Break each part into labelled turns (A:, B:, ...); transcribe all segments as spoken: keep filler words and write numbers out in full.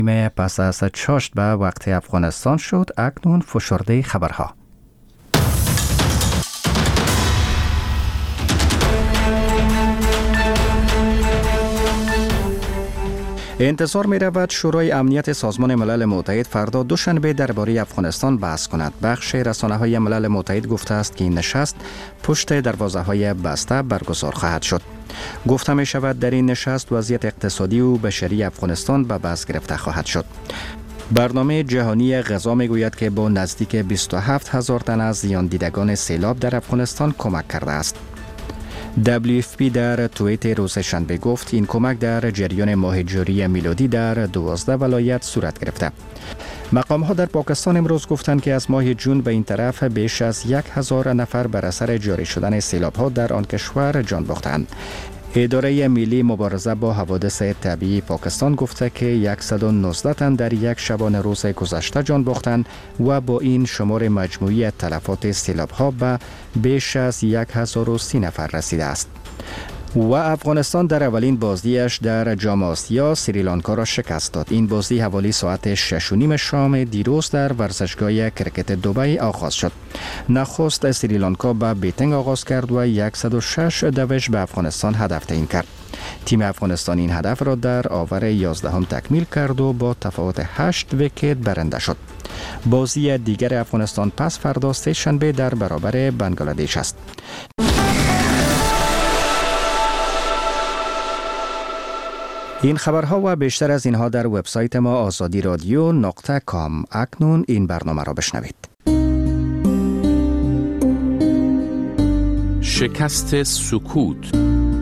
A: پس از چاشت به وقت افغانستان شد. اکنون فشرده خبرها. انتظار می رود شورای امنیت سازمان ملل متحد فردا دوشنبه درباره افغانستان بحث کند. بخش رسانه های ملل متحد گفته است که این نشست پشت دروازه های بسته برگزار خواهد شد. گفته می شود در این نشست وضعیت اقتصادی و بشری افغانستان به بحث گرفته خواهد شد. برنامه جهانی غذا می گوید که با نزدیک بیست و هفت هزار تن از زیان دیدگان سیلاب در افغانستان کمک کرده است. دبلیو اف پی در توییت روز شنبه گفت این کمک در جریان ماه جوری میلادی در دوازده ولایت صورت گرفته. مقام ها در پاکستان امروز گفتند که از ماه جون به این طرف بیش از یک هزار نفر بر اثر جاری شدن سیلاب ها در آن کشور جان باختند. اداره ملی مبارزه با حوادث طبیعی پاکستان گفته که صد و نوزده تن در یک شبانه روز گذشته جان باختند و با این شمار مجموعی تلفات سیلاب ها به بیش از هزار و سی نفر رسیده است. و افغانستان در اولین بازیش در جام آسیا سریلانکا را شکست داد. این بازی حوالی ساعت شش و نیم شام دیروز در ورزشگاه کرکت دبی آغاز شد. نخست سریلانکا به بیتینگ آغاز کرد و صد و شش دوش به افغانستان هدف تعیین کرد. تیم افغانستان این هدف را در آور یازدهم تکمیل کرد و با تفاوت هشت ویکت برنده شد. بازی دیگر افغانستان پس فردا سه شنبه در برابر بنگلادش است. این خبرها و بیشتر از اینها در وبسایت ما آزادی رادیو نقطه کام. اکنون این برنامه را بشنوید.
B: شکست سکوت.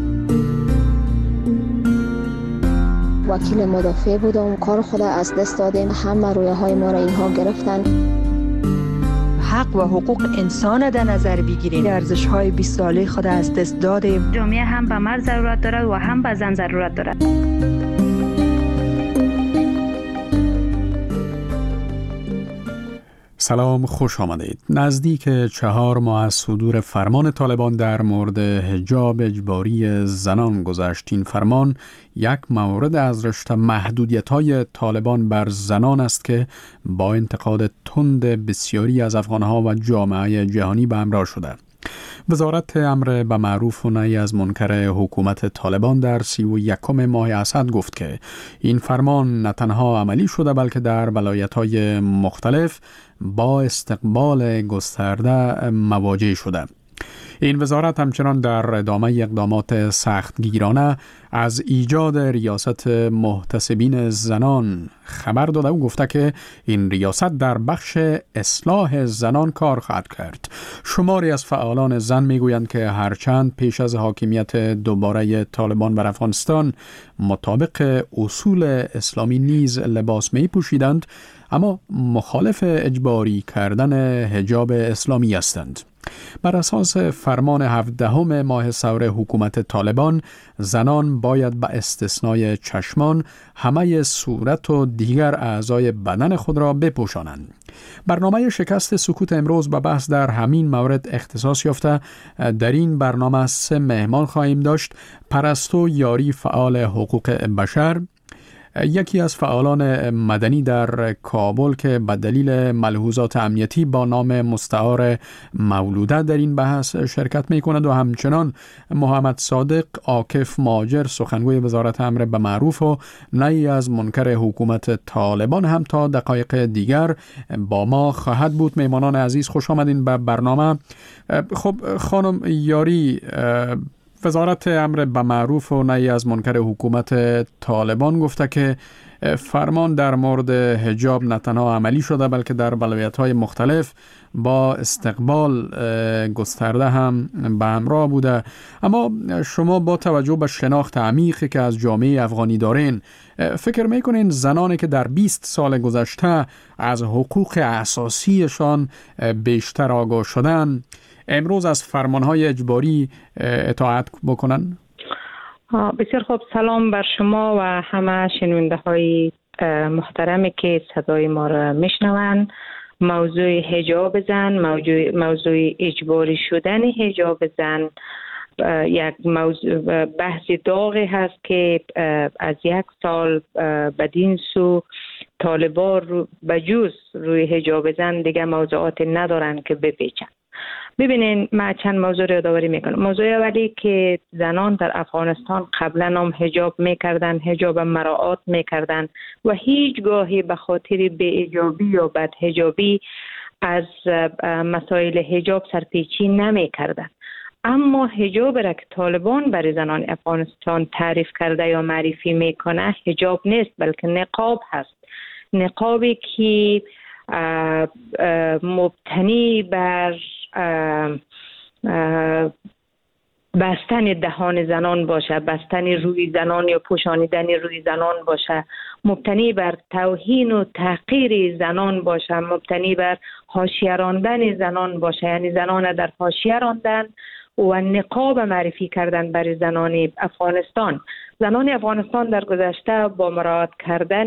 C: وکیل مدافع بودم، کار خود از دست دادیم، همه رویه های ما را اینها گرفتن.
D: حق و حقوق انسان در نظر بگیریم. ارزش های بیست ساله خود از دست دادیم.
E: جامعه هم به مرد ضرورت دارد و هم به زن ضرورت دارد.
F: سلام، خوش آمدید. نزدیک چهار ماه از صدور فرمان طالبان در مورد حجاب اجباری زنان گذشت. این فرمان یک مورد از رشته محدودیت‌های طالبان بر زنان است که با انتقاد تند بسیاری از افغان‌ها و جامعه جهانی به همراه شده. وزارت امر به معروف و نهی از منکر حکومت طالبان در سی و یکم ماه اسد گفت که این فرمان نه تنها عملی شده بلکه در ولایت‌های مختلف با استقبال گسترده مواجه شده. این وزارت همچنان در ادامه اقدامات سختگیرانه از ایجاد ریاست محتسبین زنان خبر داده و گفته که این ریاست در بخش اصلاح زنان کار خواهد کرد. شماری از فعالان زن میگویند که هرچند پیش از حاکمیت دوباره طالبان بر افغانستان مطابق اصول اسلامی نیز لباس می پوشیدند، اما مخالف اجباری کردن حجاب اسلامی هستند. بر اساس فرمان هفدهم ماه ثور حکومت طالبان، زنان باید به استثنای چشمان همه صورت و دیگر اعضای بدن خود را بپوشانند. برنامه شکست سکوت امروز به بحث در همین مورد اختصاص یافته. در این برنامه سه مهمان خواهیم داشت: پرستو یاری، فعال حقوق بشر، یکی از فعالان مدنی در کابل که به دلیل ملحوظات امنیتی با نام مستعار مولوده در این بحث شرکت می کند، و همچنان محمد صادق عاکف ماجر، سخنگوی وزارت امر به معروف و نهی از منکر حکومت طالبان هم تا دقایق دیگر با ما خواهد بود. میمانان عزیز، خوش آمدین به برنامه. خب خانم یاری، وزارت امر به معروف و نهی از منکر حکومت طالبان گفته که فرمان در مورد حجاب نه تنها عملی شده بلکه در ولایت‌های مختلف با استقبال گسترده هم به همراه بوده. اما شما با توجه به شناخت عمیقی که از جامعه افغانی دارین، فکر میکنین زنانی که در بیست سال گذشته از حقوق اساسیشان بیشتر آگاه شدن امروز از فرمانهای اجباری اطاعت بکنن؟
E: بسیار خوب. سلام بر شما و همه شنونده های محترمی که صدای ما را میشنوند. موضوع حجاب زن، موضوع, موضوع اجباری شدن حجاب زن یک موضوع بحث داغی هست که از یک سال بدین سو طالبان رو بجوز روی حجاب زن دیگه موضوعات ندارن که بپیچن. ببینین من چند موضوع رو یادآوری میکنم. موضوع اولی که زنان در افغانستان قبلا هم حجاب میکردن، حجاب مراعات میکردن و هیچ گاهی به خاطر بی‌حجابی یا بدحجابی از مسائل حجاب سرپیچی نمیکردن. اما حجاب را که طالبان برای زنان افغانستان تعریف کرده یا معرفی میکنه حجاب نیست بلکه نقاب هست. نقابی که مبتنی بر بستن دهان زنان باشه، بستن روی زنان یا پوشانیدن روی زنان باشه، مبتنی بر توهین و تحقیر زنان باشه، مبتنی بر حاشیه راندن زنان باشه، یعنی زنان در حاشیه راندن و نقاب معرفی کردن برای زنان افغانستان. زنان افغانستان در گذشته با مراعات کردن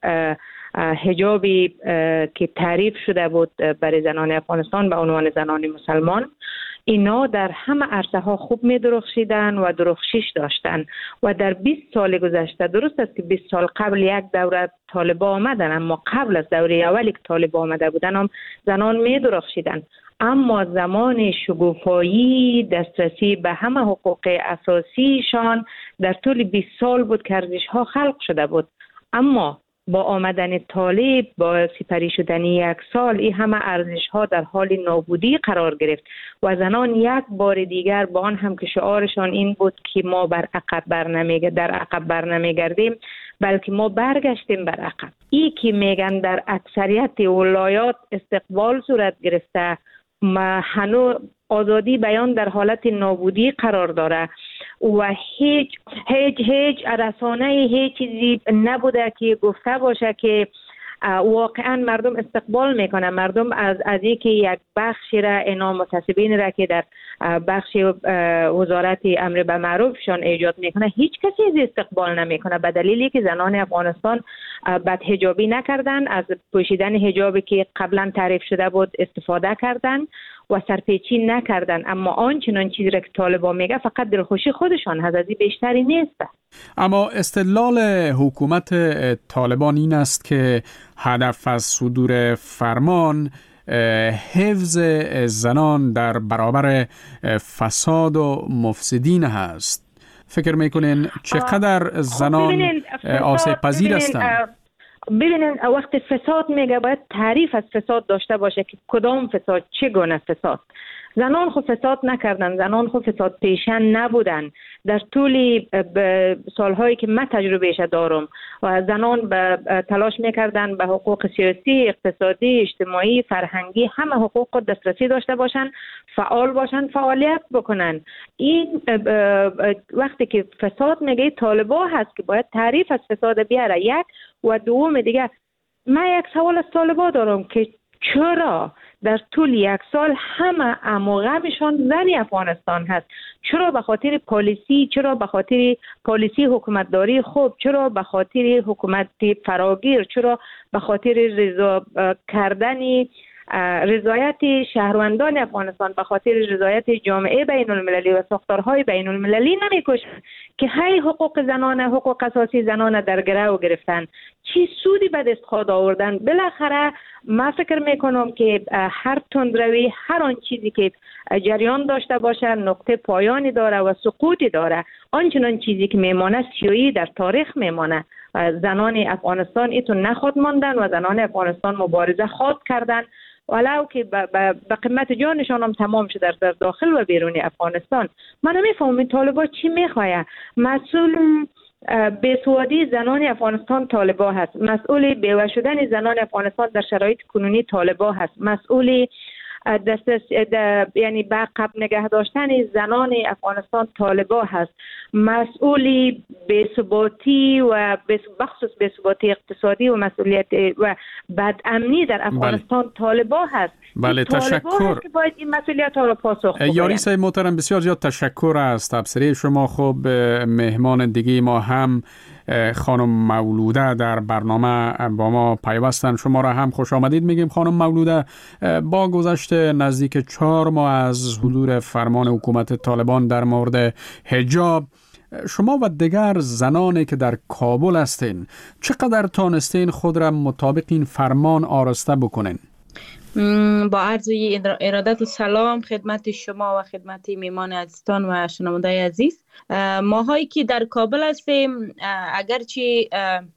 E: حجابی که تعریف شده بود برای زنان افغانستان به عنوان زنان مسلمان، اینا در همه عرصه ها خوب می درخشیدن و درخشش داشتن و در بیست سال گذشته، درست است که بیست سال قبل یک دوره طالبان آمدن، اما قبل از دوره اولی که طالبان آمده بودن هم زنان می درخشیدن. اما زمان شکوفایی، دسترسی به همه حقوق اساسیشان در طول بیست سال بود که ارزش ها خلق شده بود. اما با آمدن طالب، با سپری شدن یک سال، این همه ارزش ها در حال نابودی قرار گرفت و زنان یک بار دیگر با آن هم که شعارشان این بود که ما بر عقب بر نمیگردیم، در عقب بر نمیگردیم، بلکه ما برگشتیم بر عقب. این که میگن در اکثریت ولایات استقبال صورت گرفته، ما هنوز آزادی بیان در حالت نابودی قرار داره و هیچ هیچ هیچ رسانه هیچ چیزی نبوده که گفته باشه که واقعا مردم استقبال میکنه. مردم از از اینکه یک بخشی را اینا متعصبین را که در بخش وزارت امر به معروفشان ایجاد میکنه، هیچ کسی از استقبال نمیکنه به دلیلی که زنان افغانستان بدحجابی نکردن، از پوشیدن حجابی که قبلا تعریف شده بود استفاده کردن و سرپیچی نکردن. اما آنچنان چیزی را که طالبان میگه فقط دلخوشی خودشان هست، از این بیشتری نیست.
F: اما استدلال حکومت طالبان این است که هدف از صدور فرمان حفظ زنان در برابر فساد و مفسدین هست. فکر میکنین چقدر زنان آسیب پذیر هستند؟
E: ببینین وقت فساد میگه باید تعریف از فساد داشته باشه که کدام فساد، چه گونه فساد. زنان خود فساد نکردن، زنان خود فساد پیشن نبودن. در طول سالهایی که من تجربهش دارم و زنان به تلاش میکردن به حقوق سیاسی، اقتصادی، اجتماعی، فرهنگی، همه حقوق خود دسترسی داشته باشن، فعال باشن، فعالیت بکنن. این وقتی که فساد میگه طالبان هست که باید تعریف از فساد بیاره. یک و دوم دیگه من یک سوال از طالبان دارم که چرا در طول یک سال همه اموغمشان زن افغانستان هست؟ چرا به خاطر پالیسی، چرا به خاطر پالیسی حکومتداری خوب، چرا به خاطر حکومت فراگیر، چرا به خاطر رضا کردن رضایت شهروندان افغانستان، به خاطر رضایت جامعه بین المللی و ساختارهای بین المللی نمیکشن که های حقوق زنان، حقوق اساسی زنان در گرو گرفتن؟ چی سودی به دست خود آوردن؟ بالاخره من فکر میکنم که هر تندروی، هر آن چیزی که جریان داشته باشه نقطه پایانی داره و سقوطی داره. آنچنان چیزی که میمانه سیایی در تاریخ میمانه. زنان افغانستان ایتون نخود ماندن و زنان افغانستان مبارزه خود کردن، ولو که به قیمت جانشان هم تمام شده در داخل و بیرون افغانستان. من نمیفهمم طالبان چی میخواه. مسئول بیسوادی زنان افغانستان طالبان هست، مسئول بیوه شدن زنان افغانستان در شرایط کنونی طالبان هست، مسئول دست یعنی به عقب نگه داشتن زنان افغانستان طالبان هست، مسئولی بی‌ثباتی و بخصوص بی‌ثباتی اقتصادی و مسئولیت و بدامنی در افغانستان بله. طالبان هست.
F: بله تشکر.
E: که باید این مسئولیت ها را پاسخ بدهند.
F: یاری صاحب محترم بسیار زیاد تشکر از تبصره شما. خب مهمان دیگه ما هم خانم مولوده در برنامه با ما پیوستن. شما را هم خوش آمدید میگیم خانم مولوده. با گذشت نزدیک چهار ماه از صدور فرمان حکومت طالبان در مورد حجاب، شما و دیگر زنانی که در کابل هستین چقدر تانستین خود را مطابق این فرمان آراسته بکنین؟
G: با عرض ارادت و سلام خدمت شما و خدمت میمان عزیزان و شنونده عزیز. ماهایی که در کابل هستیم، اگرچه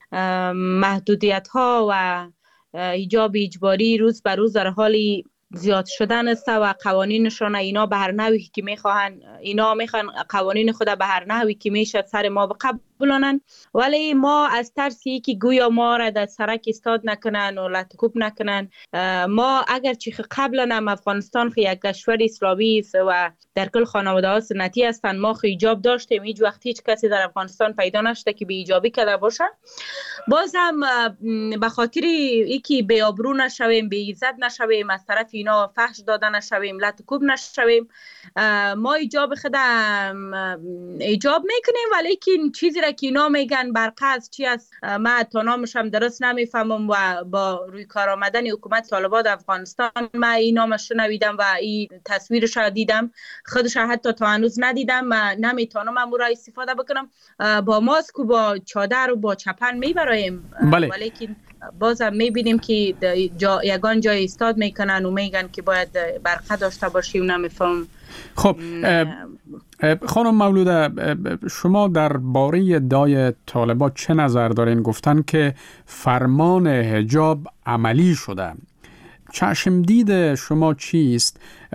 G: محدودیت ها و حجاب اجباری روز به روز در حالی زیاد شدن است و قوانینشون اینا به هر نحوی که میخواهن اینا میخوان قوانین خود به هر نحوی که میشه سر ما بقبولانن، ولی ما از ترسی که گویا ما را در سرک استاد نکنن و لطکوب نکنن، ما اگر چی قبلا هم افغانستان خی یک کشور اسلامی است و در کل خانواده ها سنتی هستن، ما خی حجاب داشتیم، هیچ وقت هیچ کسی در افغانستان پیدا نشده که بی حجابی کرده باشه. باز هم به خاطر اینکه بی آبرو نشویم، بی عزت نشویم، از طرف اینا فحش داده نشویم، لطکوب نشویم، ما حجاب خود حجاب میکنیم، ولی که چیزی را که اینا میگن برقص چی است ما تا نامش هم درست نمیفهمم و با روی کار آمدن حکومت طالبان افغانستان ما این نامش شنیدم و این تصویرش را دیدم، خودش حتی تا هنوز ندیدم، ما نمیتونم امو را استفاده بکنم. با ماسک و با چادر و با چپن میبرایم، ولی که بازم میبینیم که جا یگان جای استاد میکنن و میگن که باید برقه داشته باشیم، نمیفهم.
F: خب خانم مولوده، شما در باره ادعای طالبان چه نظر دارین؟ گفتن که فرمان حجاب عملی شده. چشم دید شما چیست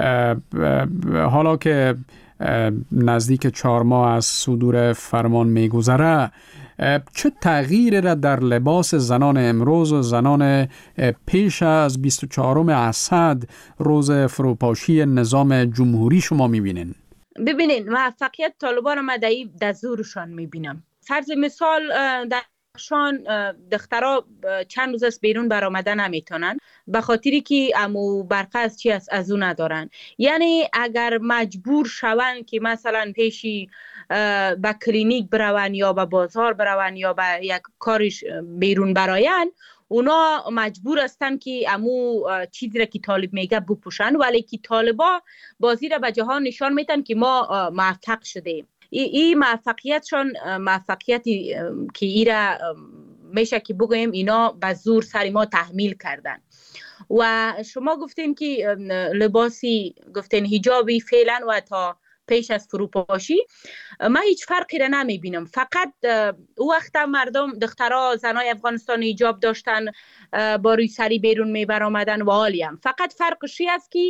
F: حالا که نزدیک چهار ماه از صدور فرمان میگذره؟ چه تغییری را در لباس زنان امروز و زنان پیش از بیست و چهارم اسد روز فروپاشی نظام جمهوری شما میبینین؟
G: ببینین، موفقیت طالبان ما در زورشان میبینم. فرض مثال در شان دخترها چند روز از بیرون برآمده نمیتونن به خاطری که امو برقه از چی از از اون ندارن. یعنی اگر مجبور شون که مثلا پیشی به کلینیک برون یا به بازار برون یا به یک کارش بیرون براین، اونا مجبور هستن که امو چیزی را که طالب میگه بپوشن، ولی که طالبا بازی را به جهان نشان میتن که ما موفق شدیم. این موفقیتشون موفقیتی که ایرا میشه که بگویم اینا به زور سر ما تحمیل کردن. و شما گفتین که لباسی گفتین حجابی فعلا و تا پیش از فروپاشی، من هیچ فرقی را نمی بینم. فقط او وقت مردم دخترها زنای افغانستان حجاب داشتن با روی سری بیرون می بر آمدن و حالیم. فقط فرقشی است که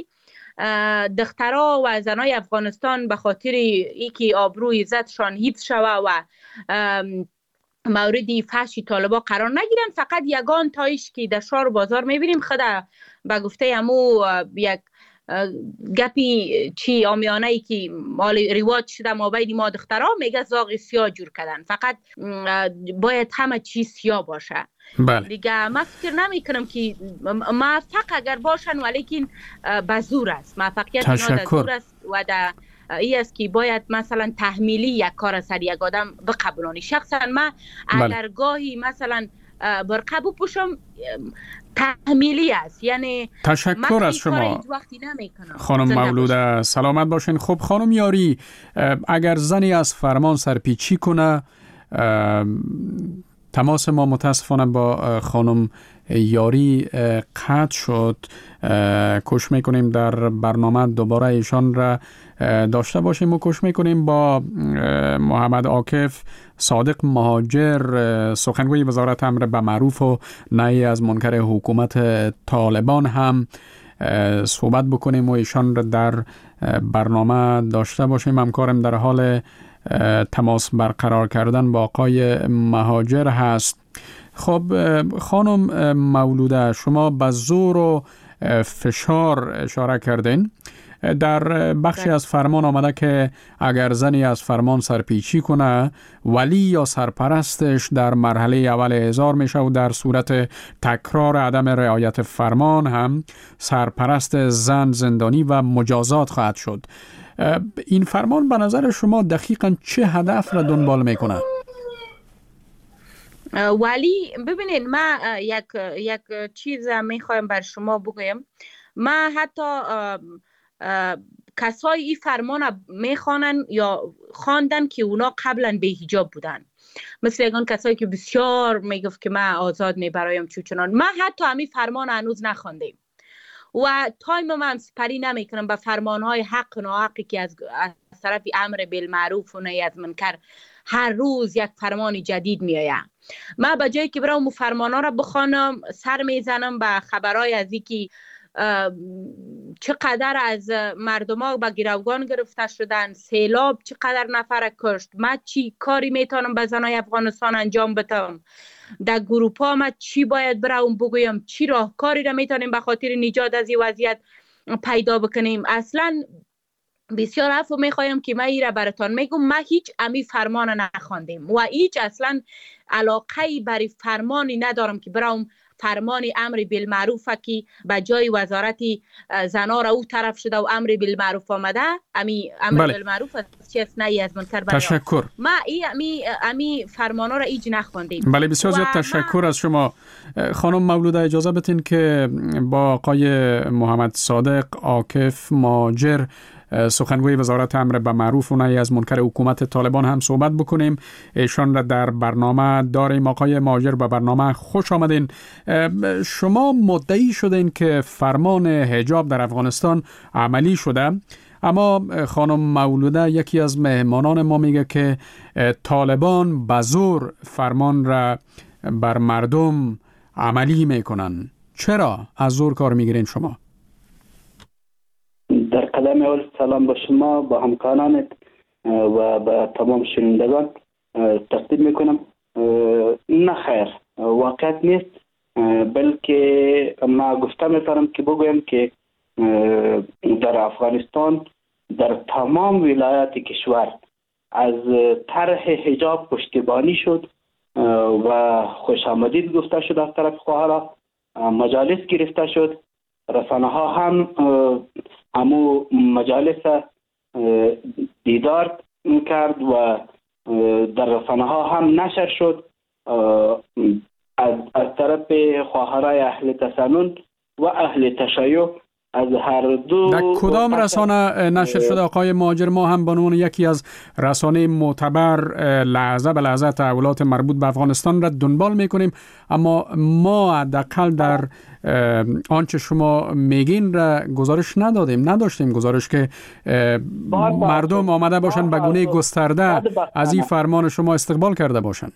G: دخترها و زنای افغانستان به خاطر اینکه آبروی عزتشان حفظ شوه و موردی فحش طالبا قرار نگیرن، فقط یگان تایش که در شهر و بازار میبینیم خود به گفته همو یک گپی چی آمیانه ای که مال رواج شده ما بین ما دخترها، میگه زاغ سیاه جور کردن، فقط باید همه چیز سیاه باشه.
F: بله.
G: دیگه من فکر نمی کنم که موفق اگر باشن ولیکن به زور است، موفقیت اینا در زور است و در ای است که باید مثلا تحمیلی یک کار سر یک آدم بقبولانی. شخصا من اگر بله. گاهی مثلا برقه بپوشم تحمیلی است، یعنی
F: تشکر از شما خانم مولوده، سلامت باشین. خب خانم یاری، اگر زنی از فرمان سرپیچی کنه، تماس ما متاسفانه با خانم یاری قطع شد، کوشش میکنیم در برنامه دوباره ایشان را داشته باشیم و کوشش میکنیم با محمد عاکف صادق مهاجر، سخنگوی وزارت امر به معروف و نهی از منکر حکومت طالبان هم صحبت بکنیم و ایشان را در برنامه داشته باشیم. همکارم در حال تماس برقرار کردن با آقای مهاجر هست. خب خانم مولوده، شما به زور و فشار اشاره کردین. در بخشی از فرمان آمده که اگر زنی از فرمان سرپیچی کنه، ولی یا سرپرستش در مرحله اول احضار میشه و در صورت تکرار عدم رعایت فرمان هم سرپرست زن زندانی و مجازات خواهد شد. این فرمان به نظر شما دقیقاً چه هدف را دنبال میکنه؟
G: ولی ببینید ما یک یک چیز میخوایم بر شما بگویم. ما حتی کسای این فرمان میخوانن یا خواندن که اونا قبلا به حجاب بودن، مثل یگان کسایی که بسیار میگفت که من آزاد میبرایم چوچنان. ما حتی همین فرمان هنوز نخواندیم و تایم من سپری نمی کنم به فرمانهای حق و ناحقی که از, از طرف امر بالمعروف و نهی از منکر هر روز یک فرمان جدید می آید. من به جایی که برام فرمانها را بخوانم سر میزنم به خبرهای از اینکه چقدر از مردم ها به گروگان گرفته شدن، سیلاب چقدر نفر کشت، من چی کاری میتونم به زنای افغانستان انجام بدم، در گروپ ها من چی باید برام بگویم، چی راهکاری را میتونیم به خاطر نجات از این وضعیت پیدا بکنیم. اصلا بسیار عفو میخوایم که من ای را براتان میگم، من هیچ امی فرمان نخواندیم و هیچ اصلا علاقه برای فرمانی ندارم که برام فرمان امر بالمعروف که به جای وزارت زنا را او طرف شده و امر بالمعروف آمده، امی امر بله. بالمعروف چیز نهی از منکر بیان.
F: تشکر.
G: ما ای امی امی فرمانا را ایج نخواندیم.
F: بله بسیار زیاد تشکر از شما خانم مولوده. اجازه بدین که با آقای محمد صادق عاکف ماجر سخنگوی وزارت امر به معروف و نهی از منکر حکومت طالبان هم صحبت بکنیم. ایشان را در برنامه داریم. آقای ماجر به برنامه خوش آمدین. شما مدعی شدین که فرمان حجاب در افغانستان عملی شده، اما خانم مولوده یکی از مهمانان ما میگه که طالبان به زور فرمان را بر مردم عملی میکنن. چرا از زور کار میگیرین شما؟
H: در قدم اول سلام با شما، با همکارانت و با تمام شنوندگان تقدیم میکنم. نه خیر، واقعیت نیست، بلکه ما گفته میتونم که بگویم که در افغانستان در تمام ولایات کشور از طرح حجاب پشتیبانی شد و خوش آمدید گفته شد از طرف خواهرها، مجالس گرفته شد، رسانه ها هم همو مجالس دیدار کرد و در رسانه ها هم نشر شد از, از طرف خواهرای اهل تسنن و اهل تشیع. از هر دو
F: در کدام رسانه نشر شده آقای ماجر؟ ما هم به عنوان یکی از رسانه معتبر لحظه به لحظه تحولات مربوط به افغانستان را دنبال میکنیم، اما ما حداقل در آنچه شما میگین را گزارش ندادیم، نداشتیم گزارش که مردم آمده باشن به گونه گسترده از این فرمان شما استقبال کرده باشن.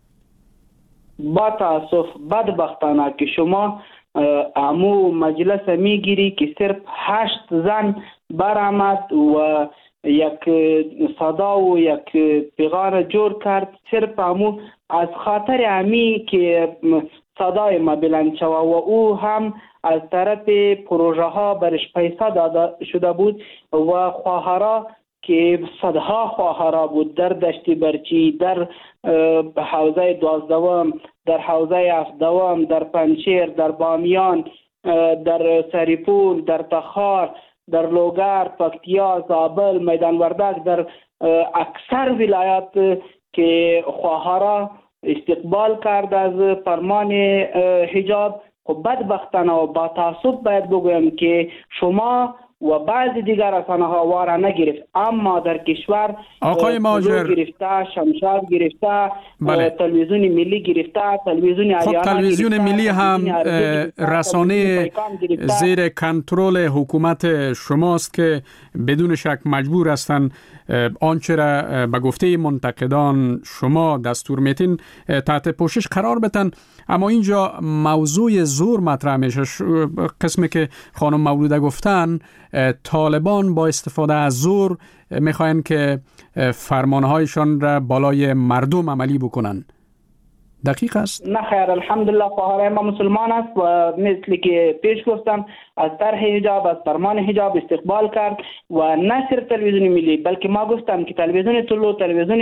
H: با تاسف بدبختانه که شما امو مجلس میگیری که صرف هشت زن برآمد و یک صدا و یک پیغام جور کرد، صرف امو از خاطر امی که صدای ما بلند شود و او هم از طرف پروژه ها برش پیسه داده شده بود و خواهرها که صدها خواهرها بود در دشت برچی، در حوزه دوازدهم، در حوزه هفدهم، در پنجشیر، در بامیان، در سریپول، در تخار، در لوگر، پکتیا، زابل، میدان وردک، در اکثر ولایات که خواهرها استقبال کرد از فرمان حجاب. خب بدبختانه و با تعصب باید بگویم که شما و بعضی دیگر رسانه ها وارا نگرفت، اما در کشور
F: آقای ماجر
H: گرفته، شمشاد گرفته، بله. تلویزیون ملی گرفته، تلویزیون
F: خب تلویزیون ملی هم رسانه زیر کنترل حکومت شماست که بدون شک مجبور هستند آنچه را به گفته منتقدان شما دستور میتین تحت پوشش قرار بدن. اما اینجا موضوع زور مطرح میشه. قسمی که خانم مولوده گفتن طالبان با استفاده از زور میخواین که فرمانهایشان را بالای مردم عملی بکنن. دقیق است؟
H: نه خیر، الحمدلله خواهرای ما مسلمان است و مثل که پیش گفتم از طرح حجاب، از فرمان حجاب استقبال کرد و نه صرف تلویزیون ملی بلکه ما گفتم که تلویزیون طلوع، تلویزیون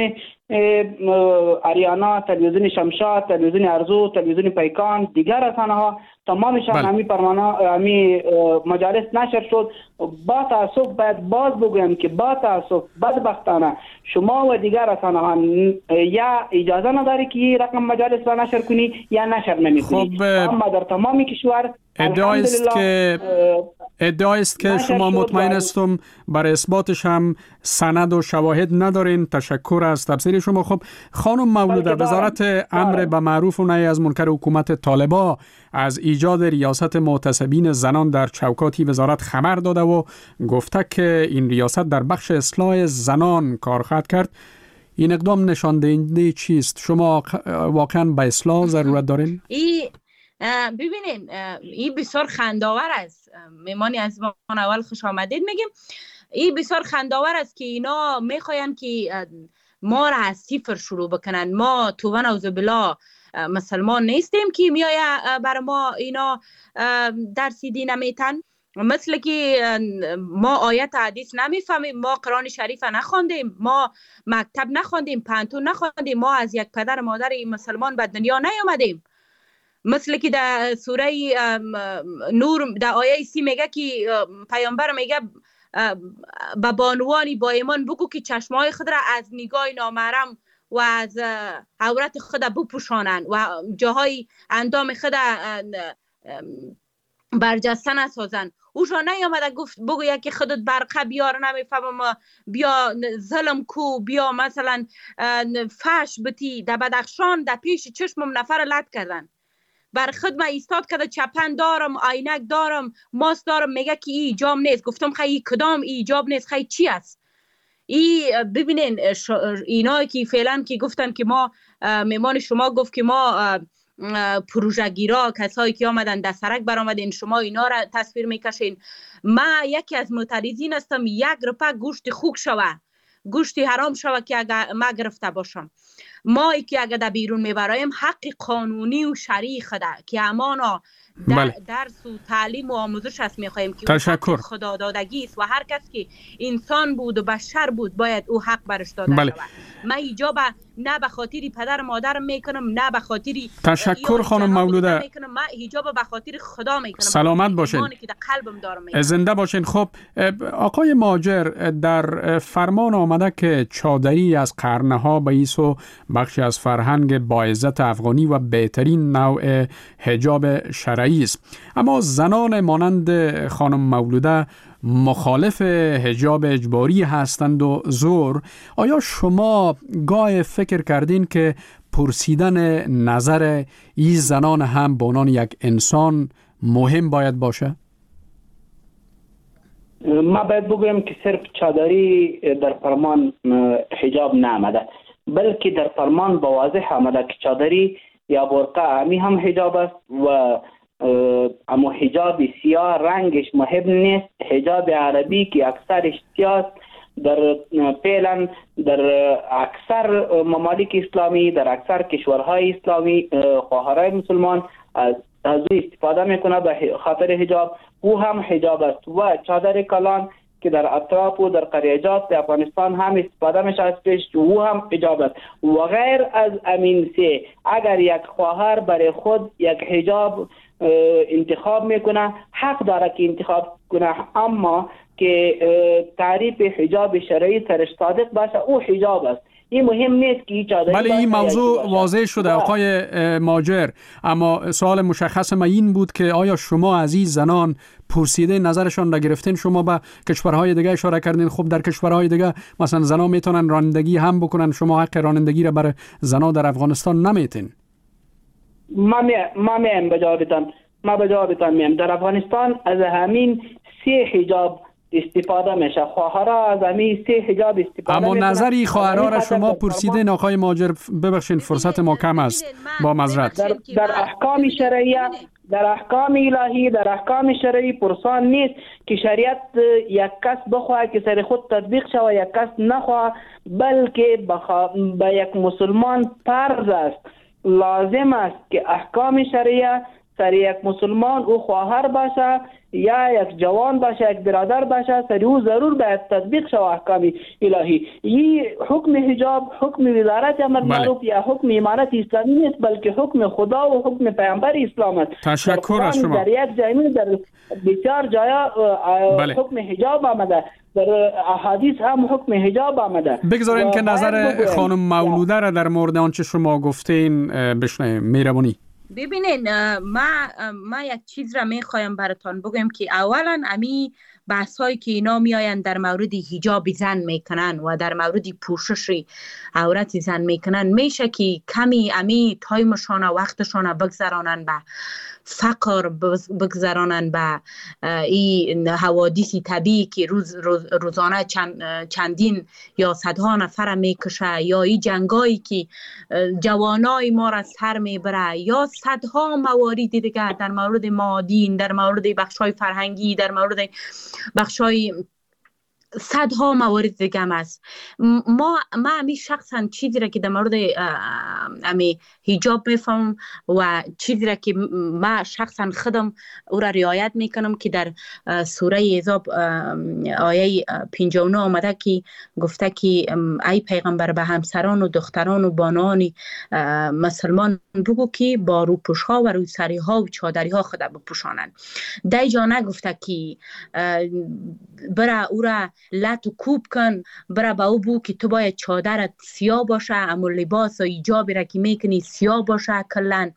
H: آریانا، تلویزیون شمشاد، تلویزیون ارزو، تلویزیون پیکان، دیگر رسانه ها تمامشان همی پرمانا همی مجالس نشر شد. با تاسف باید باز بگویم که با تاسف بدبختانه شما و دیگر رسانه ها یا اجازه نداری که این رقم مجالس را نشر کنی یا نشر نمی کنی.
F: خب
H: اما در تمام کشور
F: ادعای است که ادعای است که شما مطمئن هستم بر اثباتش هم سند و شواهد ندارین. تشکر از تفسیر شما. خب خانم مولوده، وزارت امر به معروف و نهی از منکر حکومت طالبان از ایجاد ریاست محتسبین زنان در چوکاتی وزارت خبر داده و گفته که این ریاست در بخش اصلاح زنان کار خواهد کرد. این اقدام نشان دهنده چیست؟ شما واقعا به اصلاح ضرورت دارین؟
G: ای ببینین این بسیار خنداور است. میمانی از ما اول خوش آمدید میگیم. این بسیار خنداور است که اینا میخواین که ما را از صفر شروع بکنن. ما تو و نعوذ بالله مسلمان نیستیم که میایه بر ما اینا درسی نمیتن. مثل که ما آیت حدیث نمیفهمیم، ما قرآن شریف نخواندیم، ما مکتب نخواندیم، پانتون نخواندیم، ما از یک پدر مادر مسلمان به دنیا نیامدیم. مثل که در سوره نور در آیه سی میگه که پیامبر میگه به بانوانی با ایمان بگو که چشمای خود را از نگاه نامحرم و از عورت خود بپوشانند و جاهای اندام خود برجسته نسازند. او جا نیامده گفت بگویا که خودت برقه بیار نمیفهمم، بیا ظلم کو، بیا مثلا فحش بتی. در بدخشان در پیش چشمم نفر لط کردن، بر خود ما ایستاد کرده چپن دارم، عینک دارم، ماسک دارم، میگه که ای ایجاب نیست. گفتم خیلی کدام ای ایجاب نیست، خیلی چی است ای؟ ببینین اینا که فعلا که گفتن که ما میمان شما گفت که ما پروژه‌گیرا کسایی که آمدن در سرک برآمدین شما اینا را تصویر میکشین. ما یکی از معترضین هستم یک رپه گوشت خوک شوه، گوشت حرام شوه که اگر ما گرفته باشم. ما ای که اگر در بیرون میبرایم حق قانونی و شرعی خدا که امانا در بله. درس و تعلیم و آموزش است میخوایم که
F: تشکر.
G: خدا دادگی است و هر کس که انسان بود و بشر بود باید او حق برش داده
F: بله.
G: شود. من ایجاب نه به خاطری پدر مادرم میکنم، نه به خاطری
F: تشکر خانم مولوده.
G: من ایجاب به خاطر خدا میکنم.
F: سلامت باشین،
G: که در قلبم دارم
F: زنده باشین. خب آقای ماجر، در فرمان آمده که چادری از قرنها به ایسو بخشی از فرهنگ با عزت افغانی و بهترین نوع حجاب شرعی است، اما زنان مانند خانم مولوده مخالف حجاب اجباری هستند و زور. آیا شما گاه فکر کردین که پرسیدن نظر این زنان هم به عنوان یک انسان مهم باید باشه؟
H: ما باید بگویم که صرف چادری در فرمان حجاب نامده، بلکه در فرمان با واضح آمده که چادری یا برقع همی هم حجاب است و اما حجاب سیاه رنگش مهم نیست. حجاب عربی که اکثرش سیاه در فعلا در اکثر ممالک اسلامی، در اکثر کشورهای اسلامی خواهرای مسلمان از از استفاده میکنه به خاطر حجاب. او هم حجاب است و چادر کلان که در اطراف و در قریجات افغانستان هم استفاده میشه از پیش، او هم حجاب است. و غیر از امین سه اگر یک خواهر برای خود یک حجاب انتخاب میکنه حق داره که انتخاب کنه، اما که تعریف حجاب شرعی سرش صادق باشه او حجاب است. این مهم نیست که چادری
F: بله این موضوع واضح شده آقای ماجر، اما سوال مشخص ما این بود که آیا شما عزیز زنان پرسیده نظرشان را گرفتین؟ شما به کشورهای دیگه اشاره کردین، خب در کشورهای دیگه مثلا زنان میتونن رانندگی هم بکنن، شما حق رانندگی را برای زنان در افغانستان نمیتین؟
H: ما می ما میم بجوابتان ما بجوابتان میم در افغانستان از همین سه حجاب استفاده میشه. خواهرها از همین سه حجاب استفاده
F: اما
H: میکنن.
F: نظری خواهرها را شما پرسیدین آقای ماجر؟ ببخشید فرصت ما کم است با معذرت.
H: در, در احکام شرعیه در احکام الهی در احکام شرعی پرسان نیست که شریعت یک کس بخواه که سر خود تطبیق شود یک کس نخواه، بلکه بخوا... به یک مسلمان فرض است، لازم است که احکام شرعیه سر یک مسلمان او خواهر باشه یا یک جوان باشه، یک برادر باشه، سر او ضرور باید تطبیق شود احکام الهی. این حکم حجاب حکم وزارت امر معروف یا حکم امارت اسلامی نیست، بلکه حکم خدا و حکم پیامبر اسلام است.
F: تشکر از شما.
H: در یک جای در بسیار جایا
F: بله.
H: حکم حجاب آمده، در احادیث هم حکم حجاب آمده.
F: بگذاریم که نظر خانم مولوده را در مورد آنچه شما گفتین بشنویم. مهربانی.
G: ببینین ما ما یک چیز را میخوایم براتون بگم که اولا امی بحث هایی که اینا میآیند در مورد حجاب زن میکنن و در مورد پوشش عورت زن میکنن، میشه که کمی امی تایمشان و وقتشان بگذرانن به فقر، بگذرانن به این حوادث طبیعی که روز, روز روزانه چند چندین یا صدها نفر میکشه، یا این جنگایی که جوانای ما را سر میبره، یا صدها موارد دیگه در مورد مادین، در مورد بخشای فرهنگی، در مورد بخشای صدها موارد دیگه هم است. ما ما امی شخصا چیزی را که در مورد امی حجاب میفهم و چیزی را که ما شخصا خودم او را رعایت میکنم که در سوره احزاب آیه پنجاه و نه آمده که گفته که ای پیغمبر به همسران و دختران و بانوان مسلمان بگو که با روپوش ها و روسری ها و چادری ها خود بپوشانند. در جا نگفته که برا او را لط و کوب کن، برا با او بو که تو باید چادرت سیاه باشه، اما لباس و ایجابی را که میکنی سیاه باشه کلن.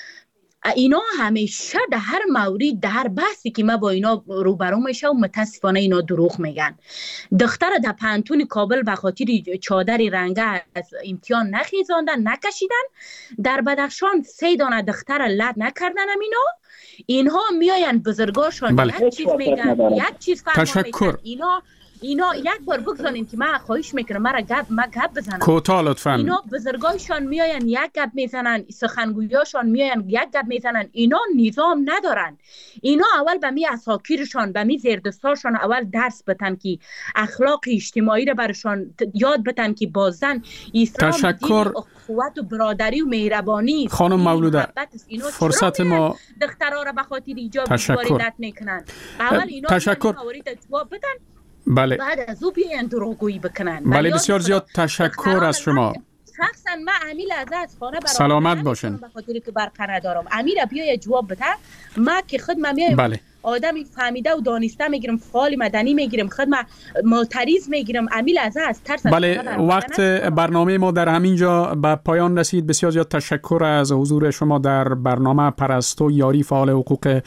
G: اینا همیشه در هر مورد، در هر بحثی که ما با اینا روبرو میشه و متاسفانه اینا دروغ میگن. دختر در پانتون کابل به خاطر چادر رنگه از امتحان نخیزاندن، نکشیدن. در بدخشان سه دانه دختر لط نکردن. اینا اینها میاین بزرگاشان
F: بله.
G: یک چیز میگن، یک چیز فرمان میگن. اینا اینا یک بار بگذاریم که من خواهش میکنم مرا گپ ما گپ بزنم.
F: کوتاه لطفاً. اینا
G: بزرگایشان میاین یک گپ میزنن، سخنگویاشان میاین یک گپ میزنن. اینا نظام ندارن. اینا اول به می اساکیرشان، به می زیردستاشان اول درس بدن که اخلاق اجتماعی را برشان یاد بدن که بازن اسلام
F: تشکر.
G: دین اخوت و برادری و مهربانی.
F: خانم مولوده فرصت ما
G: دخترها را به خاطر ایجاب واردت میکنن. اول اینا
F: تشکر.
G: جواب بدن.
F: بله.
G: بعد از او بیاین دروغگویی بکنن.
F: بله بسیار زیاد تشکر از شما.
G: شخصا من امیل از از خانه برام
F: سلامت باشین.
G: به خاطر که برقرار ندارم. امیر بیای جواب بده. ما که خود ما میایم
F: بله.
G: آدمی فهمیده و دانسته میگیرم، فعال مدنی میگیرم، خود ما معترض میگیرم. امیل از از ترس.
F: بله وقت برنامه ما در همین جا به پایان رسید. بسیار زیاد تشکر از حضور شما در برنامه پرستو یاری فعال حقوق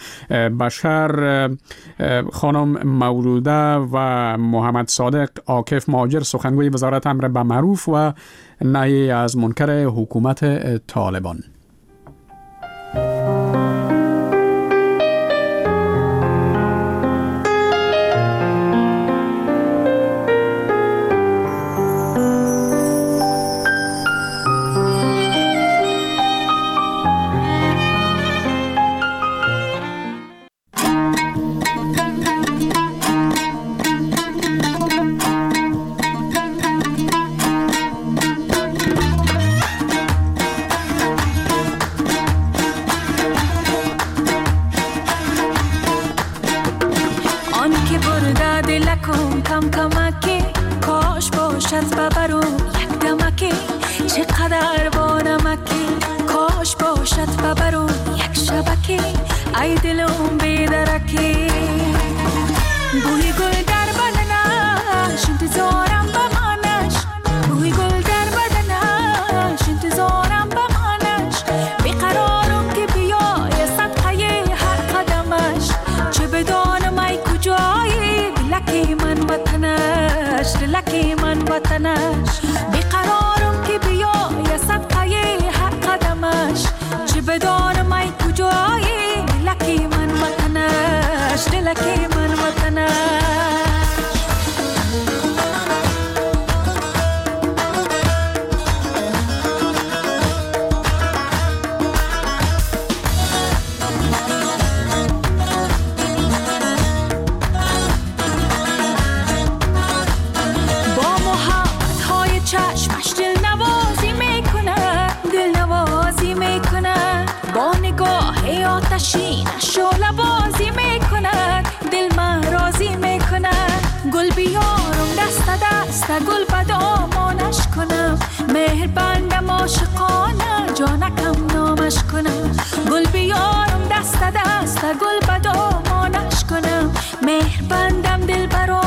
F: بشر. خانم مولوده و محمد صادق عاکف مهاجر سخنگوی وزارت امر به معروف و نهی از منکر حکومت طالبان.
I: با محبت های آتشین شعله بازی میکند، دل من راضی میکند. گل بیارم دست دست گل به دامانش کنم، مهر بندم عاشقانه جانکم نامش کنم. گل بیارم دست دست گل به دامانش کنم، مهر بندم دل برا